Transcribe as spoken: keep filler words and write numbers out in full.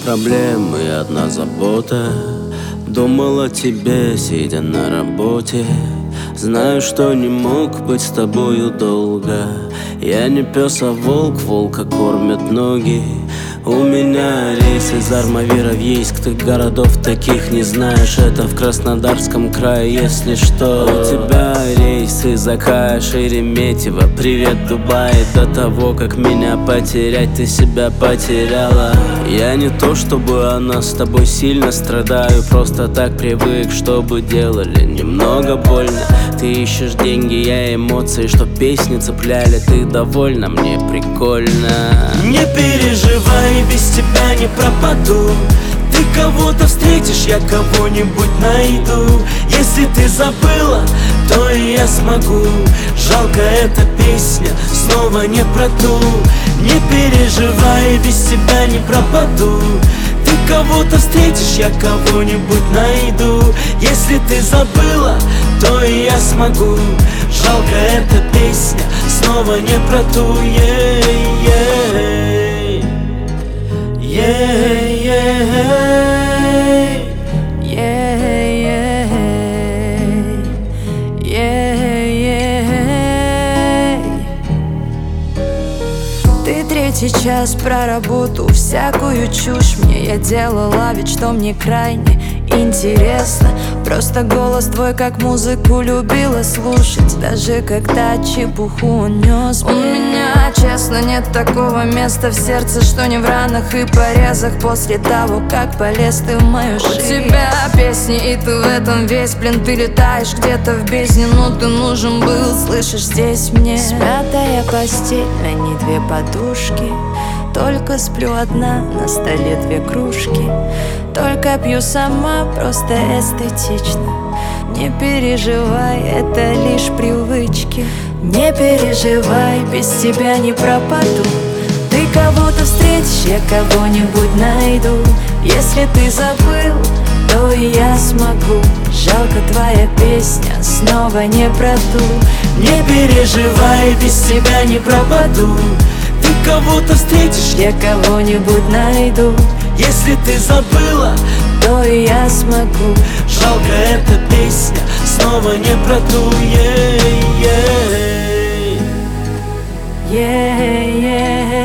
проблемы и одна забота. Думал о тебе, сидя на работе. Знаю, что не мог быть с тобою долго. Я не пес, а волк, волка кормят ноги. У меня рейс из Армавира в Ейск. Ты городов таких не знаешь, это в Краснодарском крае, если что. У тебя рейс из Акая, Шереметьево. Привет, Дубай. До того, как меня потерять, ты себя потеряла. Я не то, чтобы она с тобой сильно страдаю. Просто так привык, чтобы делали немного больно. Ты ищешь деньги, я эмоции, что песни цепляли. Ты довольна, мне прикольно. Не переживай, без тебя не пропаду. Ты кого-то встретишь, я кого-нибудь найду. Если ты забыла, то и я смогу. Жалко, эта песня снова не про ту. Не переживай, без тебя не пропаду. Ты кого-то встретишь, я кого-нибудь найду. Если ты забыла, то и я смогу. Жалко, эта песня снова не про ту. Yeah, yeah, yeah, yeah, yeah, yeah. Ты третий час про работу, всякую чушь мне я делала, ведь что мне крайне интересно. Просто голос твой как музыку любила слушать, даже когда чепуху он нес мне. У меня, честно, нет такого места в сердце, что не в ранах и порезах после того, как полез ты в мою жизнь. У тебя песни, и ты в этом весь, блин, ты летаешь где-то в бездне, но ты нужен был, слышишь, здесь мне. Смятая постель, а не две подушки. Только сплю одна, на столе две кружки. Только пью сама, просто эстетично. Не переживай, это лишь привычки. Не переживай, без тебя не пропаду. Ты кого-то встретишь, я кого-нибудь найду. Если ты забыл, то и я смогу. Жалко, твоя песня снова не про ту. Не переживай, без тебя не пропаду. Ты кого-то встретишь, я кого-нибудь найду. Если ты забыла, то и я смогу. Жалко, эта песня снова не про ту. Yeah, yeah, yeah, yeah.